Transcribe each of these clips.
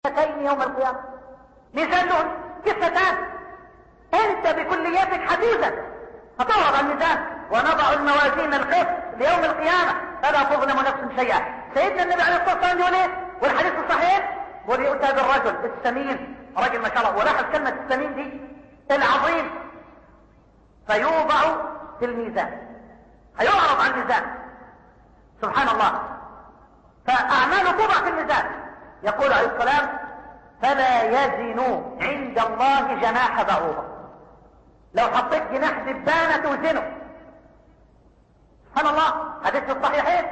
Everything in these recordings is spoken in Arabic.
كفتين يوم القيامة، ميزان له كفتان، انت بكلياتك حديثا هتعرض على الميزان. ونضع الموازين القسط ليوم القيامة فلا تظلم نفس شيئا. سيدنا النبي عليه الصلاة والسلام يقول ايه؟ والحديث الصحيح يقول يؤتى بالرجل السمين، رجل ما شاء الله، ولاحظ كلمة السمين دي العظيم، فيوضع في الميزان، هيعرض على الميزان. سبحان الله. فأعماله توضع في الميزان. يقول عليه السلام فلا يزن عند الله جناح بعوضة. لو حطيت جناح دبانة توزنه. سبحان الله. حديث الصحيحين.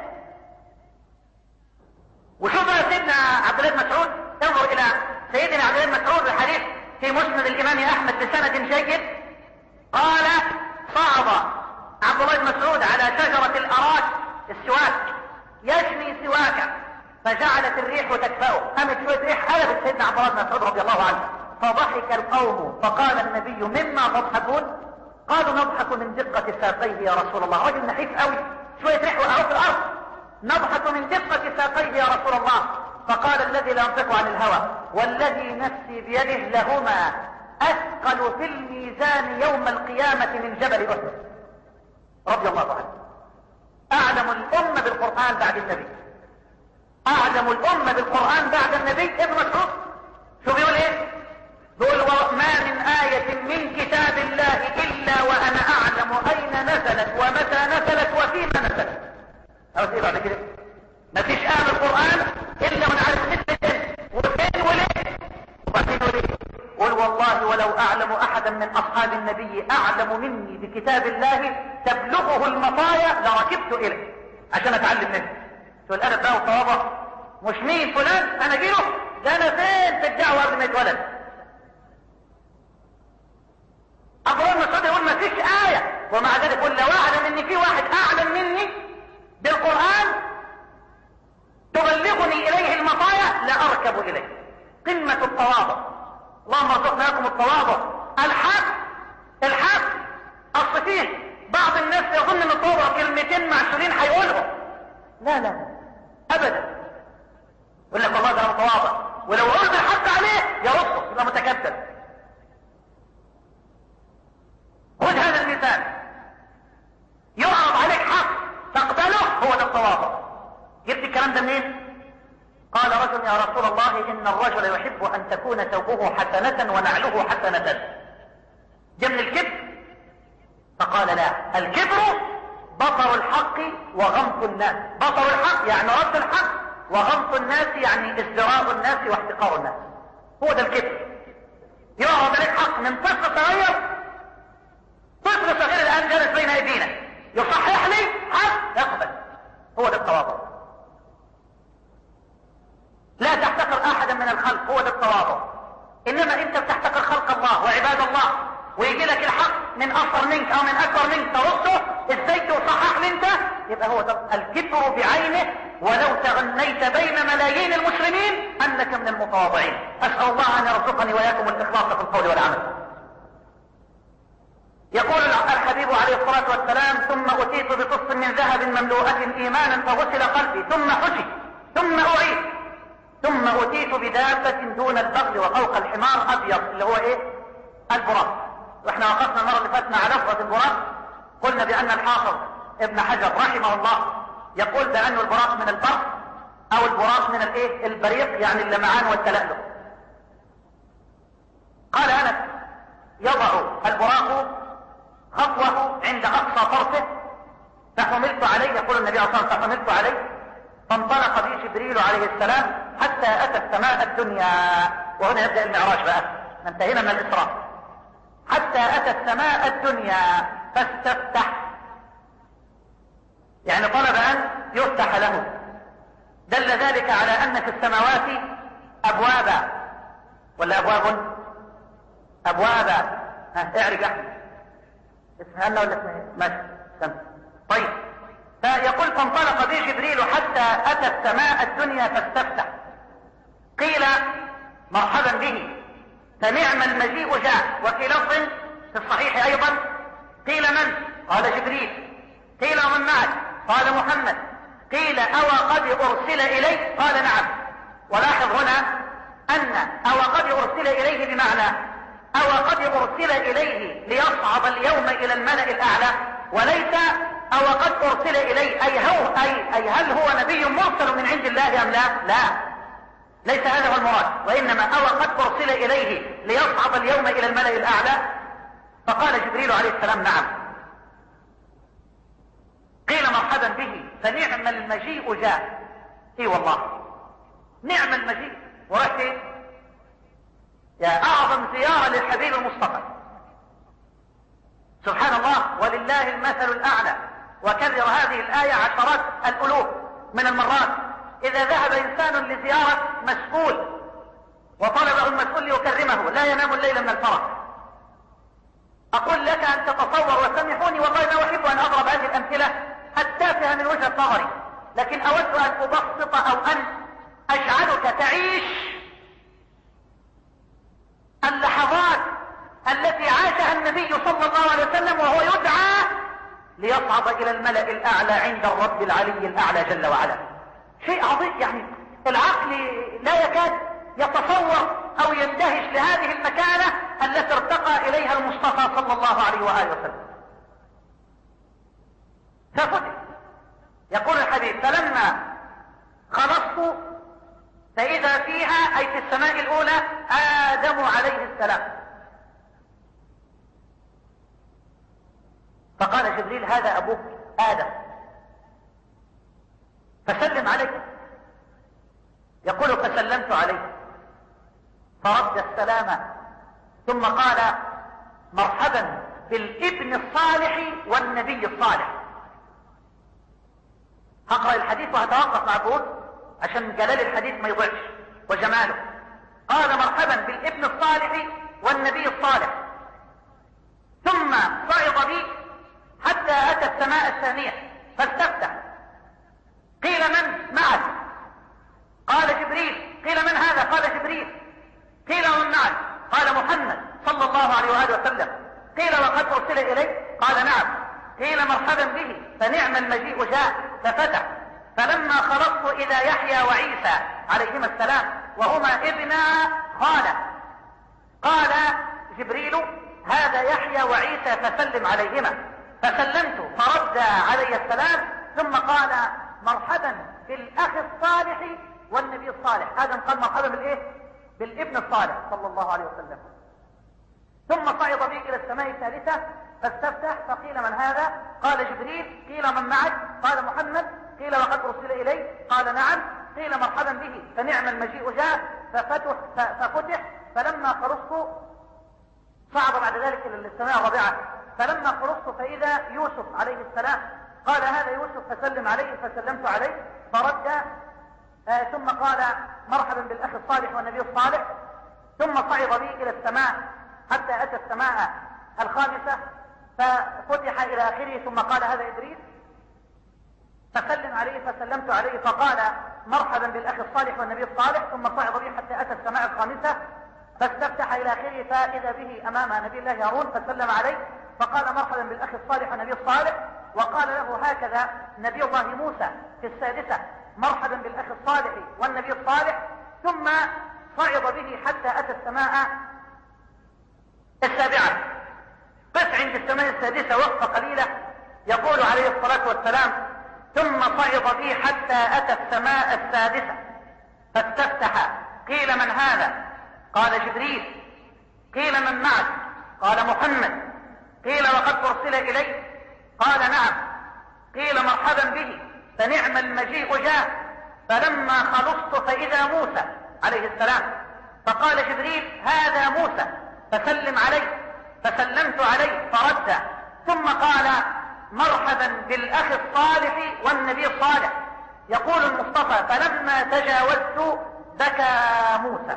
وشوف يا سيدنا عبد الله بن مسعود، انظر الى سيدنا عبد الله بن مسعود الحديث في مسند الامام احمد بسند جيد. قال صعد عبد الله بن مسعود على شجرة الاراك السواك يشمي سواكا فجعلت الريح تكفأه، قامت شوية ريح قلبت سيدنا عبد الله بن مسعود رضي الله عنه، فضحك القوم فقال النبي مما تضحكون؟ قالوا نضحك من دقة ساقيه يا رسول الله. رجل نحيف قوي، شوية ريح وقعوا في الارض، نضحك من دقة ساقيه يا رسول الله. فقال الذي لا ينطق عن الهوى والذي نفسي بيده لهما اثقل في الميزان يوم القيامة من جبل احد. رضي الله عنه. اعلم الامة بالقرآن بعد النبي، اعلم الامة بالقرآن بعد النبي ابن مسعود. شو بيقول ايه؟ بيقول ما من آية من كتاب الله الا وانا اعلم اين نزلت ومتى نزلت وفيما نزلت. او ايه بعد كده؟ مفيش آية من القرآن الا وانا عارف مثل وفين وليه وبعدين وليه. قل والله ولو اعلم احدا من اصحاب النبي اعلم مني بكتاب الله تبلغه المطايا لركبت اليه عشان اتعلم منه. شو الادب بقى والصوابه؟ مش مين فلان انا جيله، ده انا فين في الدعوه قبل ما يتولد. عبد الله بن مسعود يقول ما فيش ايه، ومع ذلك يقول لو اعلم ان في واحد اعلم مني بالقران تبلغني اليه المطايا لاركب اليه. قمه التواضع. اللهم ارزقنا لكم التواضع. الحق اصل فيه بعض الناس يظن ان التواضع كلمتين معسولين هيقولهم. لا ابدا. يقول لك والله ده متواضع، ولو قلت الحق عليه يرده يبقى متكبر. خذ هذا المثال، يعرض عليك حق تقبله، هو ده التواضع. جبت الكلام ده منين؟ قال رجل يا رسول الله ان الرجل يحب ان تكون ثوبه حسنة ونعله حسنة، جه من الكبر؟ فقال لا، الكبر بطر الحق وغمط الناس. بطر الحق يعني رد الحق، وغمط الناس يعني ازدراء الناس واحتقار الناس. هو ده الكبر. يعرض عليك حق من طفل صغير، طفل صغير الان جالس بين ايدينا يصحح لي حق يقبل. هو ده التواضع. لا تحتقر احدا من الخلق، هو ده التواضع. انما انت بتحتقر خلق الله وعباد الله، ويجي لك الحق من اصغر منك او من اكبر منك ترده ازاي تصحح لي انت، يبقى هو ده الكبر بعينه. ولو تغنيت بين ملايين المسلمين انك من المتواضعين. اسال الله ان يرزقني واياكم الاخلاص في القول والعمل. يقول الحبيب عليه الصلاه والسلام ثم اتيت بقص من ذهب مملوءه ايمانا فغسل قلبي ثم حشي ثم اعيد ثم اتيت بدابه دون البغل وفوق الحمار ابيض اللي هو ايه؟ البراق. واحنا وقفنا المره اللي فاتت على لفظه البراق، قلنا بان الحافظ ابن حجر رحمه الله يقول بان البراق من البرق او البراق من الايه؟ البريق، يعني اللمعان والتلألؤ. قال انس يضع البراق خطوه عند اقصى طرفه فحملت عليه، يقول النبي صلى الله عليه وسلم فحملت عليه فانطلق بي جبريل عليه السلام حتى اتى السماء الدنيا. وهنا يبدا المعراج بقى، انتهينا من الاسراء. حتى اتى السماء الدنيا فاستفتح، يعني طلب ان يفتح له. دل ذلك على ان في السماوات ابوابا، ولا ابوابا اعرف احمد اسمها لنا ولا اسمها ماشي سمع. طيب، فيقول فانطلق بي جبريل حتى اتى السماء الدنيا فاستفتح. قيل مرحبا به فنعم المجيء جاء. وفي لفظ في الصحيح ايضا قيل من؟ قال جبريل. قيل ومن معك؟ قال محمد. قيل او قد ارسل الي؟ قال نعم. ولاحظ هنا أن أو قد أرسل إليه بمعنى أو قد أرسل إليه ليصعد اليوم إلى الملأ الأعلى، وليس أو قد أرسل إليه أي هل هو نبي مرسل من عند الله أم لا؟ لا، ليس هذا هو المراد، وإنما أو قد أرسل إليه ليصعد اليوم إلى الملأ الأعلى. فقال جبريل عليه السلام نعم. قيل مرحبا به، فنعم المجيء جاء. اي والله نعم المجيء، ورأيت يا أعظم زيارة للحبيب المصطفى، سبحان الله ولله المثل الأعلى. وكرر هذه الآية عشرات الألوف من المرات. إذا ذهب إنسان لزيارة مسؤول وطلبه المسؤول ليكرمه لا ينام الليل من الفرح. أقول لك أن تتصور، وسامحوني والله ما أحب أن أضرب هذه الأمثلة التافهة من وجهة نظري، لكن أود أن أبسط أو أن أجعلك تعيش اللحظات التي عاشها النبي صلى الله عليه وسلم وهو يدعى ليصعد إلى الملأ الأعلى عند الرب العلي الأعلى جل وعلا. شيء عظيم، يعني العقل لا يكاد يتصور أو يندهش لهذه المكانة التي ارتقى إليها المصطفى صلى الله عليه وآله وسلم. ففتح يقول الحبيب فلما خلصت فإذا فيها أي في السماء الأولى آدم عليه السلام. فقال جبريل هذا أبوك آدم فسلم عليه. يقول فسلمت عليه فرد السلام ثم قال مرحبا بالابن الصالح والنبي الصالح. هقرأ الحديث وهتوقف مع الجهود عشان جلال الحديث ما يضيعش وجماله. قال مرحبا بالابن الصالح والنبي الصالح، ثم صعد بي حتى أتى السماء الثانية فاستفتح. قيل من معك؟ قال جبريل. قيل من هذا؟ قال جبريل. قيل من معك؟ قال محمد صلى الله عليه وآله وسلم. قيل وقد أرسل إليه؟ قال نعم. قيل مرحبا به، فنعم المجيء جاء. ففتح فلما خلصت إذا يحيى وعيسى عليهما السلام وهما ابنا خالة. قال جبريل هذا يحيى وعيسى فسلم عليهما. فسلمت فرد علي السلام ثم قال مرحبا بالأخ الصالح والنبي الصالح. هذا قال مرحبا بالإيه؟ بالابن الصالح صلى الله عليه وسلم. ثم صعد بي إلى السماء الثالثة فاستفتح فقيل من هذا؟ قال جبريل. قيل من معك؟ قال محمد. قيل وقد أرسل إليه؟ قال نعم. قيل مرحبا به، فنعم المجيء جاء. ففتح فلما خلصت صعد بعد ذلك إلى السماء الرابعة. فلما خلصت فإذا يوسف عليه السلام. قال هذا يوسف فسلم عليه فسلمت عليه فرد. ثم قال مرحبا بالأخ الصالح والنبي الصالح. ثم صعد بي إلى السماء حتى أتى السماء الخامسة ففتح إلى آخره. ثم قال هذا إدريس فسلم عليه فسلمت عليه فقال مرحبا بالأخ الصالح والنبي الصالح. ثم صعد بي حتى أتى السماء الخامسة فاستفتح إلى آخره فإذا به أمام نبي الله هارون فسلم عليه فقال مرحبا بالأخ الصالح والنبي الصالح. وقال له هكذا نبي الله موسى في السادسة مرحبا بالأخ الصالح والنبي الصالح. ثم صعد به حتى أتى السماء السابعة. قف عند السماء السادسة وقفة قليلة. يقول عليه الصلاة والسلام ثم صعد به حتى أتى السماء السادسة فاستفتح. قيل من هذا؟ قال جبريل. قيل من معك؟ قال محمد. قيل وقد أرسل إليه؟ قال نعم. قيل مرحبا به، فنعم المجيء جاء. فلما خلصت فإذا موسى عليه السلام. فقال جبريل هذا موسى فسلم عليه. فسلمت عليه فرد. ثم قال مرحبا بالأخ الصالح والنبي الصالح. يقول المصطفى فلما تجاوزت بكى موسى.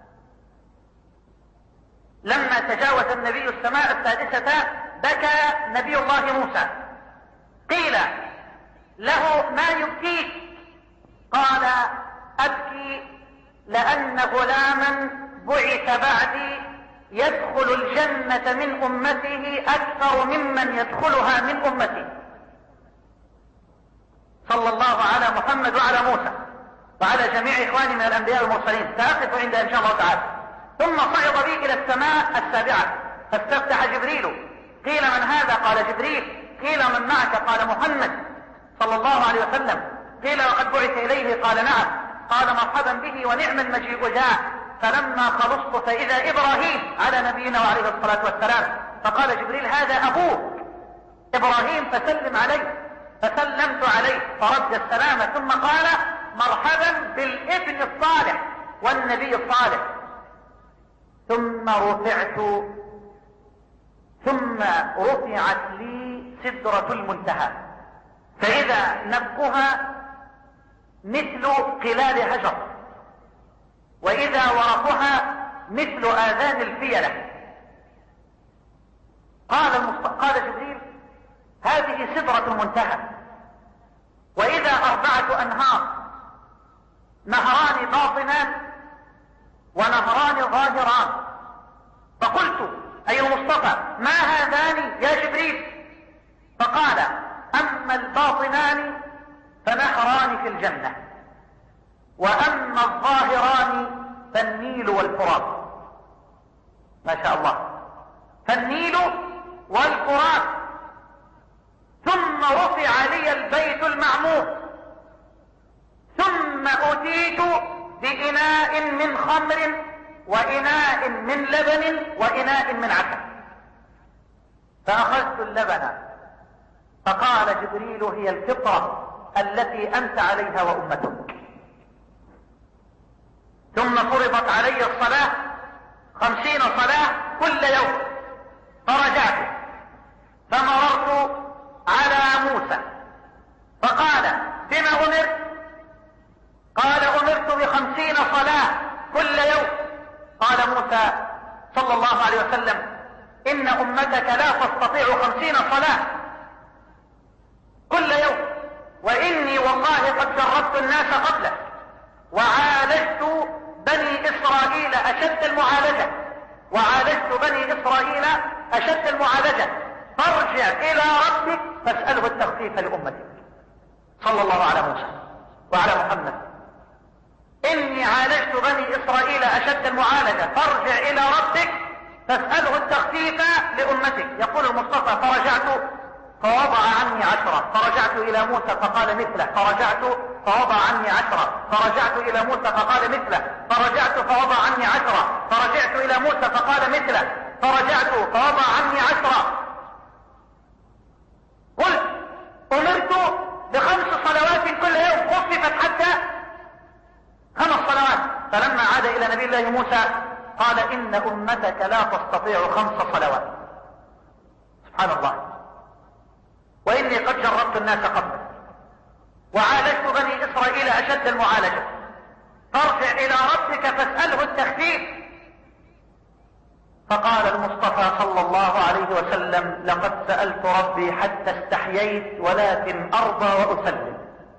لما تجاوز النبي السماء السادسة بكى نبي الله موسى. قيل له ما يبكيك؟ قال أبكي لأن غلاما بعث بعدي يدخل الجنة من أمته أكثر ممن يدخلها من أمتي. صلى الله على محمد وعلى موسى. وعلى جميع إخواني من الأنبياء والمرسلين، سأقف عندها إن شاء الله تعالى. ثم صعد بي إلى السماء السابعة فاستفتح جبريل. قيل من هذا؟ قال جبريل. قيل من معك؟ قال محمد صلى الله عليه وسلم. قيل وقد بعث إليه؟ قال نعم. قال مرحبا به ونعم المجيء جاء. فلما خلصت فإذا إبراهيم على نبينا وعليه الصلاة والسلام. فقال جبريل هذا أبوك إبراهيم فسلم عليه. فسلمت عليه فرد السلام ثم قال مرحبا بالابن الصالح والنبي الصالح. ثم رفعت لي سدرة المنتهى فإذا نبقها مثل قلال هجر وإذا ورقها مثل آذان الفيلة. قال جبريل هذه سدرة المنتهى وإذا 4 أنهار، نهران باطنان ونهران ظاهران. فقلت أي المصطفى ما هذان يا جبريل؟ فقال أما الباطنان فنهران في الجنة، وأما الظاهران فالنيل والفرات. ما شاء الله، فالنيل والفرات. ثم رفع لي البيت المعمور ثم أتيت بإناء من خمر وإناء من لبن وإناء من عسل. فأخذت اللبن فقال جبريل هي الفطرة التي أنت عليها وأمتك. ثم فرضت علي الصلاة 50 صلاة كل يوم. فرجعت فمررت على موسى فقال بما أمرت؟ قال أمرت ب50 صلاة كل يوم. قال موسى صلى الله عليه وسلم إن أمتك لا تستطيع 50 صلاة كل يوم، وإني والله قد جربت الناس قبلك وعالجت بني إسرائيل أشد المعالجة فارجع إلى ربك فاسأله التخفيف لأمتك. صلى الله على موسى وعلى محمد. إني عالجت بني إسرائيل أشد المعالجة فارجع إلى ربك فاسأله التخفيف لأمتك. يقول المصطفى فرجعت فوضع عني 10. فرجعت إلى موسى فقال مثله. فرجعت فوضع عني 10. فرجعت إلى موسى فقال مثله. فرجعت فوضع عني 10. فرجعت إلى موسى فقال مثله. فرجعت فوضع عني 10. قلت أمرت ب5 صلوات كل يوم خففت حتى 5 صلوات. فلما عاد إلى نبي الله موسى قال إن أمتك لا تستطيع 5 صلوات. سبحان الله. وإني قد جربت الناس قبلك وعالجت بني إسرائيل أشد المعالجة فارجع إلى ربك فاسأله التخفيف. فقال المصطفى صلى الله عليه وسلم لقد سألت ربي حتى استحييت ولكن أرضى وأسلم.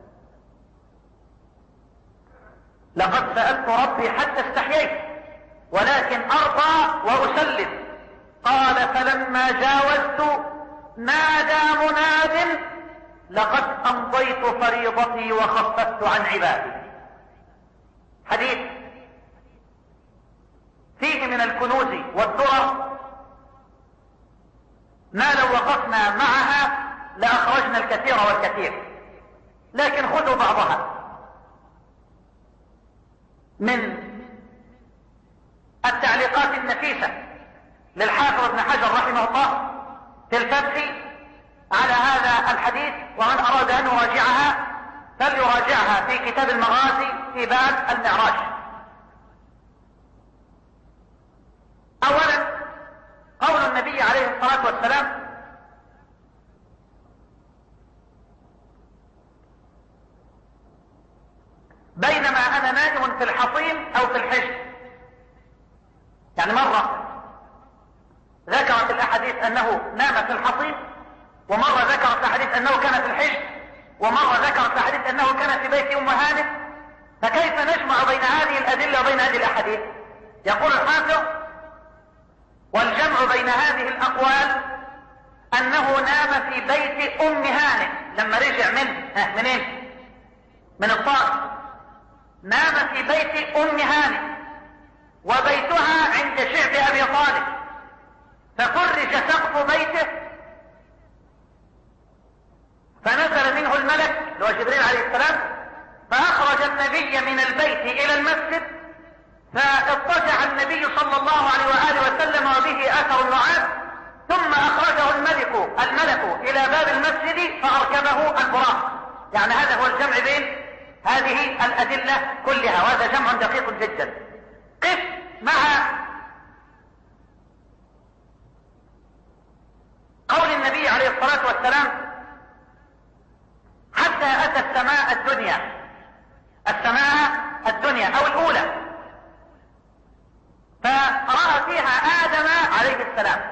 لقد سألت ربي حتى استحييت ولكن أرضى وأسلم. قال فلما جاوزت نادى مناد لقد أمضيت فريضتي وخففت عن عبادي. حديث فيه من الكنوز والدرر ما لو وقفنا معها لأخرجنا الكثير والكثير، لكن خذوا بعضها. من التعليقات النفيسة للحافظ ابن حجر رحمه الله في الفتح على هذا الحديث، ومن أراد أن يراجعها فليراجعها في كتاب المغازي في باب المعراج. أولا قول النبي عليه الصلاة والسلام بينما أنا نائم في الحصين أو في الحجر. يعني مرة ذكرت الأحاديث أنه نام في الحصين، ومرة ذكرت الأحاديث أنه كان في الحجر، ومرة ذكرت الأحاديث أنه كان في بيت أم هانئ. فكيف نجمع بين هذه الأدلة وبين هذه الأحاديث؟ يقول الحافظ والجمع بين هذه الأقوال أنه نام في بيت أم هانئ لما رجع منين؟ من الطائف. نام في بيت ام هانئ وبيتها عند شعب ابي طالب، ففرج سقف بيته فنزل منه الملك اللي هو جبريل عليه السلام، فاخرج النبي من البيت الى المسجد، فاضطجع النبي صلى الله عليه وآله وسلم وبه اثر النعاس، ثم اخرجه الملك الى باب المسجد فاركبه البراق. يعني هذا هو الجمع بين هذه الادلة كلها، وهذا جمع دقيق جدا. قف مع قول النبي عليه الصلاة والسلام حتى اتى السماء الدنيا او الاولى، فرأى فيها آدم عليه السلام،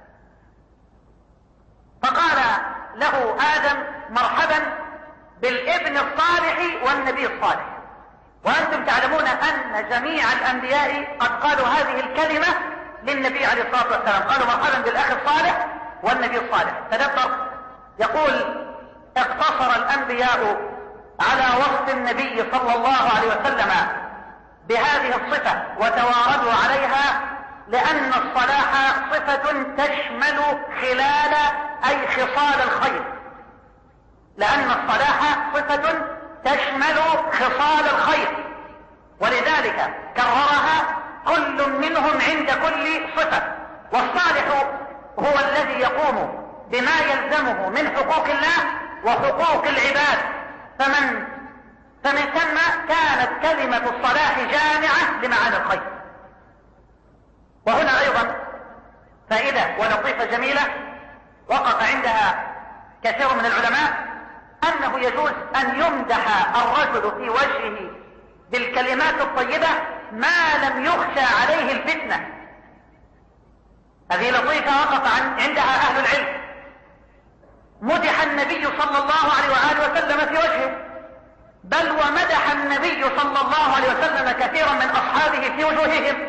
فقال له آدم مرحبا بالابن الصالح والنبي الصالح. وأنتم تعلمون أن جميع الأنبياء قد قالوا هذه الكلمة للنبي عليه الصلاة والسلام، قالوا مرحبا بالأخ الصالح والنبي الصالح. تدبر، يقول اقتصر الأنبياء على وصف النبي صلى الله عليه وسلم بهذه الصفة وتواردوا عليها، لأن الصلاح صفة تشمل خلال أي خصال الخير، لأن الصلاح صفة تشمل خصال الخير، ولذلك كررها كل منهم عند كل صفة. والصالح هو الذي يقوم بما يلزمه من حقوق الله وحقوق العباد، فمن ثم كانت كلمة الصلاح جامعة لمعاني الخير. وهنا أيضا فائدة ولطيفة جميلة وقف عندها كثير من العلماء، أنه يجوز أن يمدح الرجل في وجهه بالكلمات الطيبة ما لم يخشى عليه الفتنة. هذه لطيفة وقف عندها أهل العلم. مدح النبي صلى الله عليه وآله وسلم في وجهه، بل ومدح النبي صلى الله عليه وسلم كثيرا من أصحابه في وجوههم.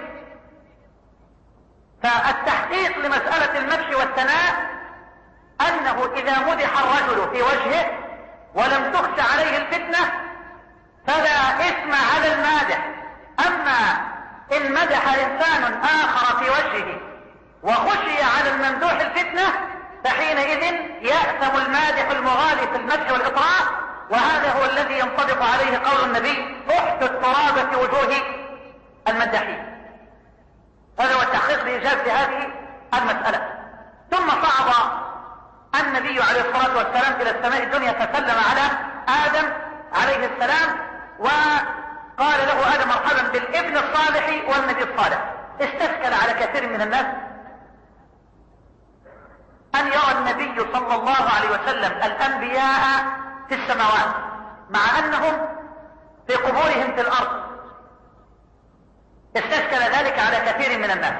فالتحقيق لمسألة المدح والثناء أنه إذا مدح الرجل في وجهه ولم تخش عليه الفتنة فلا إثم على المادح. أما إن مدح إنسان آخر في وجهه وخشي على الممدوح الفتنة فحينئذ يأثم المادح المغالي في المدح والإطراء، وهذا هو الذي ينطبق عليه قول النبي احثوا التراب في وجوه المداحين. هذا هو التحقيق لإجابة هذه المسألة. ثم صعد النبي عليه الصلاة والسلام إلى السماء الدنيا فسلم على آدم عليه السلام، وقال له آدم مرحبا بالابن الصالح والنبي الصالح. استشكل على كثير من الناس أن يرى النبي صلى الله عليه وسلم الأنبياء في السماوات مع أنهم في قبورهم في الأرض. استشكل ذلك على كثير من الناس.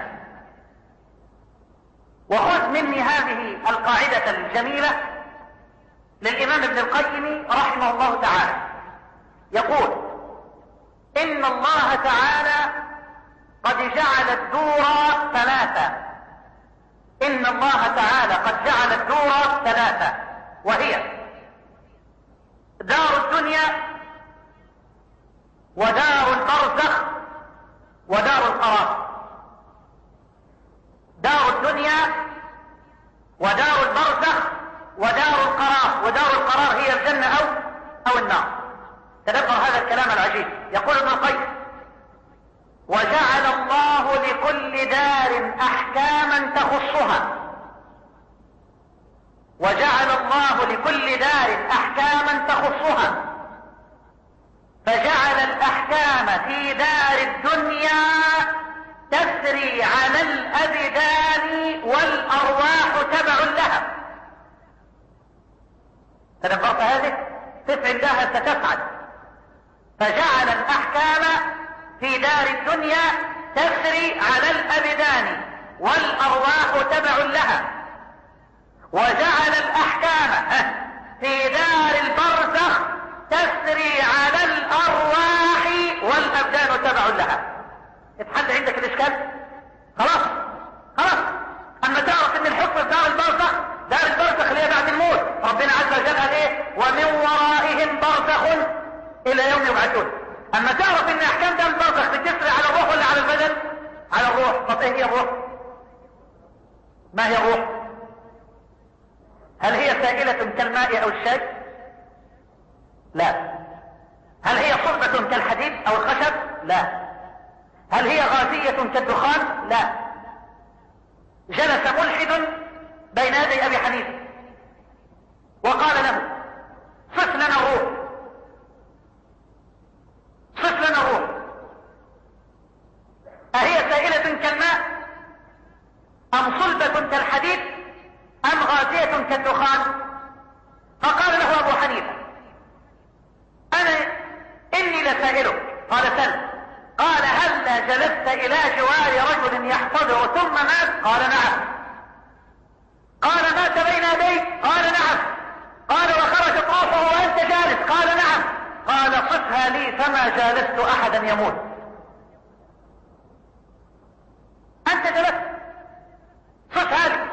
وخذ مني هذه القاعدة الجميلة للإمام ابن القيم رحمه الله تعالى، يقول إن الله تعالى قد جعل الدور ثلاثة. إن الله تعالى قد جعل الدور ثلاثة، وهي دار الدنيا ودار البرزخ ودار القرار. دار الدنيا ودار البرزخ ودار القرار، ودار القرار هي الجنة أو النار. تدبر هذا الكلام العجيب. يقول ابن القيم وجعل الله لكل دار أحكاما تخصها، وجعل الله لكل دار أحكاما تخصها، فجعل الأحكام في دار الدنيا تسري على الأبدان والأرواح تبع لها. تدبرت هذه؟ تفعل لها ستفعل. فجعل الأحكام في دار الدنيا تسري على الأبدان والأرواح تبع لها، وجعل الأحكام في دار البرزخ تسري على الأرواح والأبدان تبع لها. اتحل عندك الإشكال؟ خلاص. أما تعرف ان الحكم في دار البرزخ، دار البرزخ اللي هي بعد الموت، ربنا عز وجل قال ايه؟ ومن ورائهم برزخ إلى يوم يبعثون. أما تعرف على الروح. طب ايه هي الروح؟ ما هي الروح؟ هل هي سائلة كالماء او الشاي؟ لا. هل هي صلبة كالحديد او الخشب؟ لا. هل هي غازية كالدخان؟ لا. جلس ملحد بين يدي ابي حنيفة وقال له صف لنا الروح، صف لنا الروح، أهي سائلة كالماء أم صلبة كالحديد أم غازية كالدخان؟ فقال له أبو حنيفة إني لسائلك. قال سل. قال هلا جلست إلى جوار رجل يحتضر ثم مات؟ قال نعم. قال مات بين يديك؟ قال نعم. قال وخرجت روحه وأنت جالس؟ قال نعم. قال صفها لي فما جالست أحدا يموت. أنت جلست، صفها لي.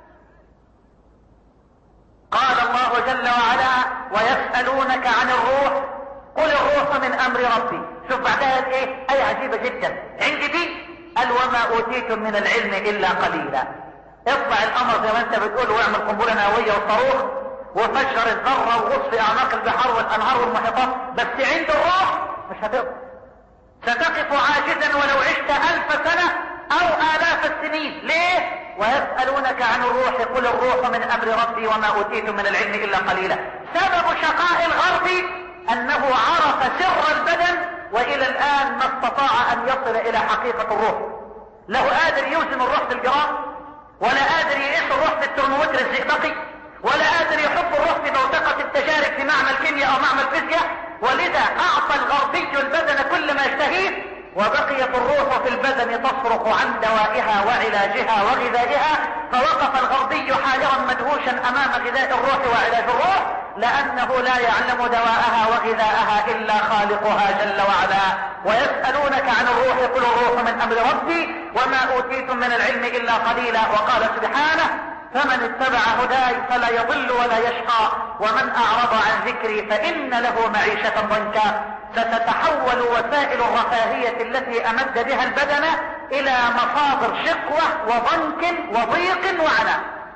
قال الله جل وعلا ويسألونك عن الروح قل الروح من أمر ربي. شوف بعدها ايه؟ آية عجيبة جدا عندي دي. قال وما أوتيتم من العلم إلا قليلا. اطلع الأمر زي ما أنت بتقول واعمل قنبلة نووية وصاروخ وفجر الذرة وغص في أعماق البحار والأنهار والمحيطات، بس عند الروح مش هتقدر. ستقف عاجزا ولو عشت 1000 سنة أو آلاف السنين. ليه؟ ويسألونك عن الروح قل الروح من أمر ربي وما أوتيتم من العلم إلا قليلا. سبب شقاء الغرب أنه عرف سر البدن وإلى الآن ما استطاع أن يصل إلى حقيقة الروح. له قادر يوزن الروح بالجرام، ولا قادر يقيس الروح بالترمومتر الزئبقي، ولا قادر يحط الروح في بوتقة التجارب في معمل كيمياء أو معمل فيزياء. ولذا أعطى الغربي البدن كل ما يشتهيه، وبقيت الروح في البدن تصرخ عن دوائها وعلاجها وغذائها. فوقف الغربي حائرا مدهوشا أمام غذاء الروح وعلاج الروح، لأنه لا يعلم دواءها وغذاءها إلا خالقها جل وعلا. ويسألونك عن الروح قل الروح من أمر ربي وما أوتيتم من العلم إلا قليلا. وقال سبحانه فمن اتبع هداي فلا يضل ولا يشقى ومن أعرض عن ذكري فإن له معيشة ضنكا. ستتحول وسائل الرفاهية التي أمد بها البدن إلى مصادر شقوة وضنك وضيق وعناء.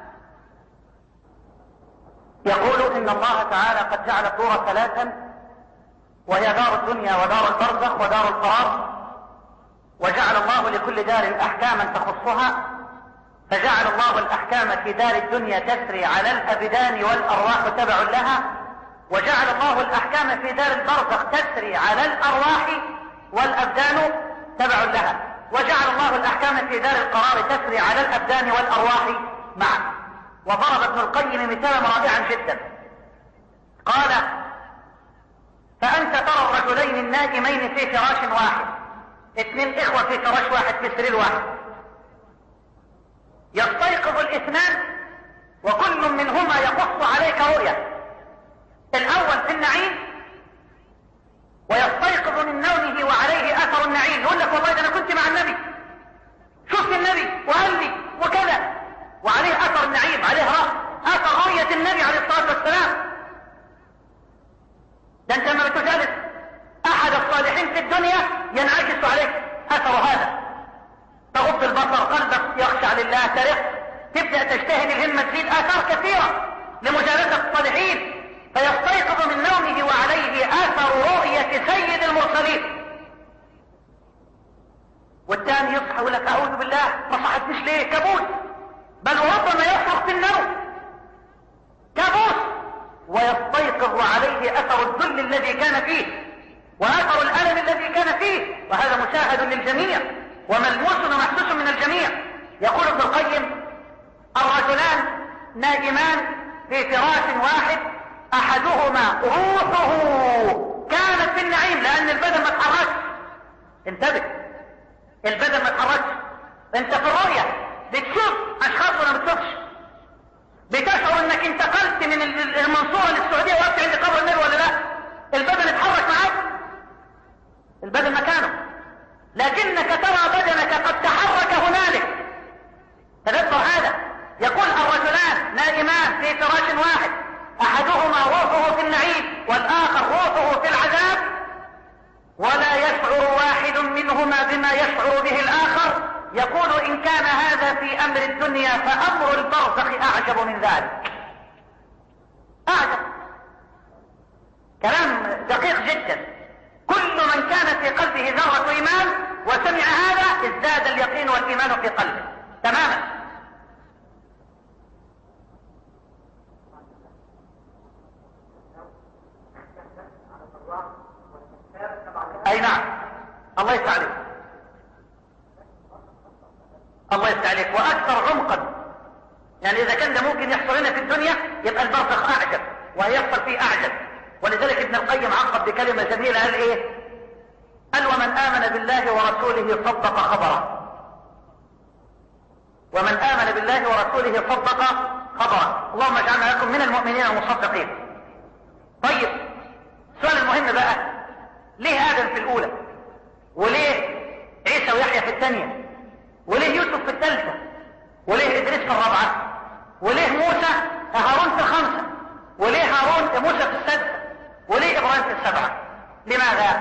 يقول إن الله تعالى قد جعل الدور 3، وهي دار الدنيا ودار البرزخ ودار القرار. وجعل الله لكل دار أحكاما تخصها، فجعل الله الأحكام في دار الدنيا تسري على الأبدان والأرواح تبع لها، وجعل الله الأحكام في دار البرزخ تسري على الأرواح والأبدان تبع لها، وجعل الله الأحكام في دار القرار تسري على الأبدان والأرواح معا. وضرب ابن القيم مثالا رائعا جدا. قال فأنت ترى الرجلين النائمين في فراش واحد، 2 إخوة في فراش واحد في سرير واحد، يستيقظ الاثنان وكل منهما يقص عليك رؤيا. الأول في النعيم ويستيقظ من نومه وعليه أثر النعيم، يقول لك والله ده أنا كنت مع النبي، شفت النبي وقال لي وكذا، وعليه أثر النعيم، عليه أثر رؤية النبي عليه الصلاة والسلام. ده أنت لما بتجالس أحد الصالحين في الدنيا ينعكس عليك أثر هذا، تغض البصر، قلبك يخشع لله، ترق، تبدأ تجتهد، الهمة تزيد، آثار كثيرة لمجالسة الصالحين. فيستيقظ من نومه وعليه آثر رؤية سيد المرسلين. والثاني يصحى يقول لك أعوذ بالله ما صحتنيش ليه؟ كابوس، بل ربما يصرخ في النوم كابوس، ويستيقظ عليه أثر الذل الذي كان فيه وأثر الألم الذي كان فيه، وهذا مشاهد للجميع وملموس ومحسوس من الجميع. يقول ابن القيم الرجلان نائمان في فراش واحد، أحدهما روحه كانت في النعيم لأن البدن ما اتحركش. انتبه، البدن ما اتحركش، انت في الرؤية بتشوف أشخاص ولا ما بتشوفش، بتشعر انك انتقلت من المنصورة للسعودية وقفت عند قبر النبي ولا لا؟ البدن اتحرك معاك، البدن مكانه، لكنك ترى بدنك قد تحرك هنالك. تذكر هذا. يقول الرجلان نائمان في فراش واحد، أحدهما روحه في النعيم والآخر روحه في العذاب، ولا يشعر واحد منهما بما يشعر به الآخر يقول إن كان هذا في أمر الدنيا فأمر البرزخ أعجب من ذلك. أعجب، كلام دقيق جدا. كل من كان في قلبه ذرة إيمان وسمع هذا ازداد اليقين والإيمان في قلبه تماما. أي نعم، الله يفتح عليك، الله يفتح عليك. وأكثر عمقا، يعني إذا كان ده ممكن يحصل لنا في الدنيا يبقى البرزخ أعجب وهيحصل فيه أعجب. ولذلك ابن القيم عقب بكلمة جميلة قال إيه؟ قال ومن آمن بالله ورسوله صدق خبره، ومن آمن بالله ورسوله صدق خبره. اللهم اجعلنا لكم من المؤمنين المصدقين. طيب، السؤال المهم بقى، ليه آدم في الأولى؟ وليه عيسى ويحيى في الثانية؟ وليه يوسف في الثالثة؟ وليه إدريس في الرابعة؟ وليه هارون في الخامسة؟ وليه موسى في السادسة؟ وليه إبراهيم في السبعة؟ لماذا؟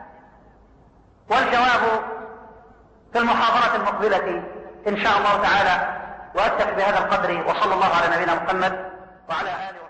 والجواب في المحاضرة المقبلة إن شاء الله تعالى. وأكتفي بهذا القدر، وصلى الله على نبينا محمد وعلى آله